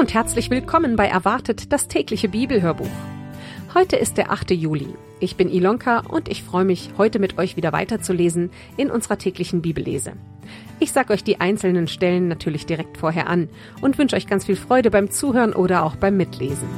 und herzlich willkommen bei Erwartet, das tägliche Bibelhörbuch. Heute ist der 8. Juli. Ich bin Ilonka und ich freue mich, heute mit euch wieder weiterzulesen in unserer täglichen Bibellese. Ich sage euch die einzelnen Stellen natürlich direkt vorher an und wünsche euch ganz viel Freude beim Zuhören oder auch beim Mitlesen.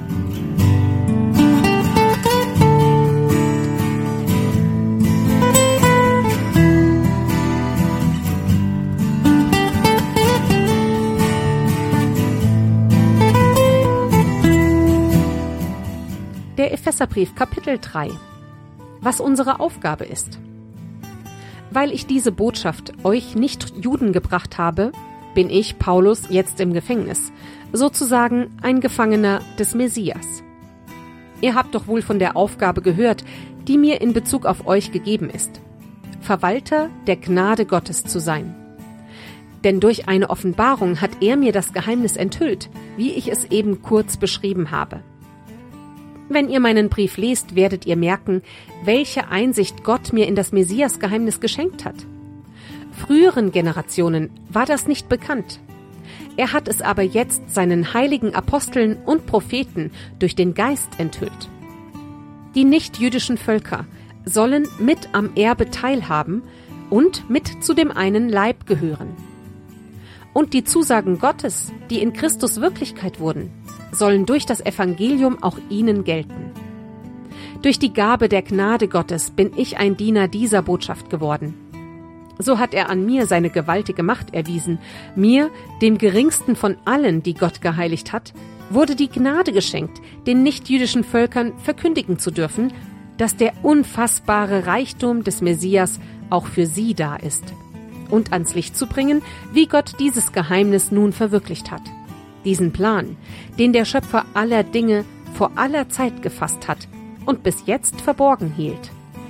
Der Epheserbrief, Kapitel 3. Was unsere Aufgabe ist. Weil ich diese Botschaft euch Nicht-Juden gebracht habe, bin ich, Paulus, jetzt im Gefängnis, sozusagen ein Gefangener des Messias. Ihr habt doch wohl von der Aufgabe gehört, die mir in Bezug auf euch gegeben ist, Verwalter der Gnade Gottes zu sein. Denn durch eine Offenbarung hat er mir das Geheimnis enthüllt, wie ich es eben kurz beschrieben habe. Wenn ihr meinen Brief lest, werdet ihr merken, welche Einsicht Gott mir in das Messias-Geheimnis geschenkt hat. Früheren Generationen war das nicht bekannt. Er hat es aber jetzt seinen heiligen Aposteln und Propheten durch den Geist enthüllt. Die nichtjüdischen Völker sollen mit am Erbe teilhaben und mit zu dem einen Leib gehören. Und die Zusagen Gottes, die in Christus Wirklichkeit wurden, sollen durch das Evangelium auch ihnen gelten. Durch die Gabe der Gnade Gottes bin ich ein Diener dieser Botschaft geworden. So hat er an mir seine gewaltige Macht erwiesen. Mir, dem geringsten von allen, die Gott geheiligt hat, wurde die Gnade geschenkt, den nichtjüdischen Völkern verkündigen zu dürfen, dass der unfassbare Reichtum des Messias auch für sie da ist, und ans Licht zu bringen, wie Gott dieses Geheimnis nun verwirklicht hat. Diesen Plan, den der Schöpfer aller Dinge vor aller Zeit gefasst hat und bis jetzt verborgen hielt.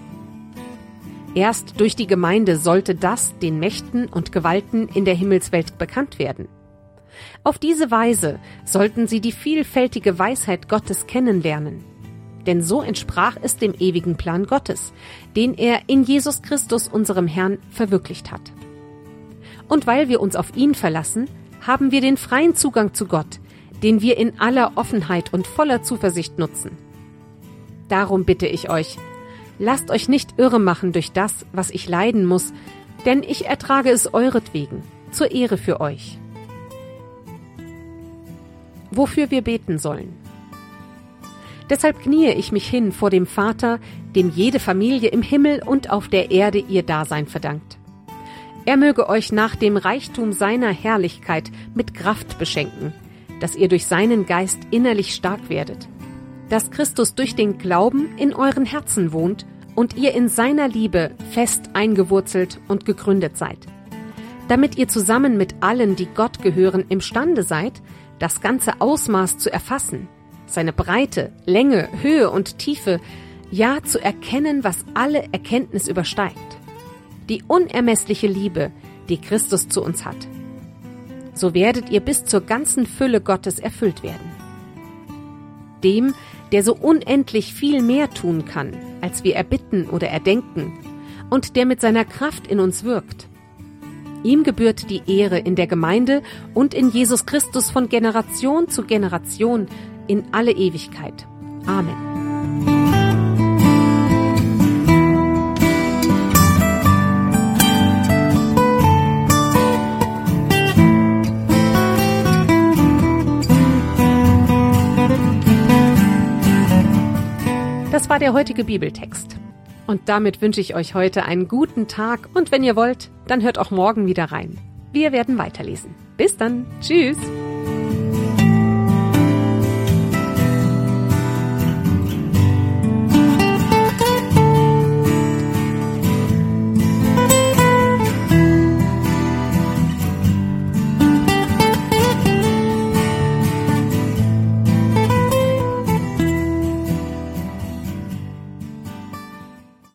Erst durch die Gemeinde sollte das den Mächten und Gewalten in der Himmelswelt bekannt werden. Auf diese Weise sollten sie die vielfältige Weisheit Gottes kennenlernen. Denn so entsprach es dem ewigen Plan Gottes, den er in Jesus Christus, unserem Herrn, verwirklicht hat. Und weil wir uns auf ihn verlassen, haben wir den freien Zugang zu Gott, den wir in aller Offenheit und voller Zuversicht nutzen. Darum bitte ich euch, lasst euch nicht irre machen durch das, was ich leiden muss, denn ich ertrage es euretwegen, zur Ehre für euch. Wofür wir beten sollen. Deshalb kniee ich mich hin vor dem Vater, dem jede Familie im Himmel und auf der Erde ihr Dasein verdankt. Er möge euch nach dem Reichtum seiner Herrlichkeit mit Kraft beschenken, dass ihr durch seinen Geist innerlich stark werdet, dass Christus durch den Glauben in euren Herzen wohnt und ihr in seiner Liebe fest eingewurzelt und gegründet seid, damit ihr zusammen mit allen, die Gott gehören, imstande seid, das ganze Ausmaß zu erfassen, seine Breite, Länge, Höhe und Tiefe, ja zu erkennen, was alle Erkenntnis übersteigt. Die unermessliche Liebe, die Christus zu uns hat. So werdet ihr bis zur ganzen Fülle Gottes erfüllt werden. Dem, der so unendlich viel mehr tun kann, als wir erbitten oder erdenken, und der mit seiner Kraft in uns wirkt. Ihm gebührt die Ehre in der Gemeinde und in Jesus Christus von Generation zu Generation in alle Ewigkeit. Amen. Das war der heutige Bibeltext. Und damit wünsche ich euch heute einen guten Tag und wenn ihr wollt, dann hört auch morgen wieder rein. Wir werden weiterlesen. Bis dann. Tschüss.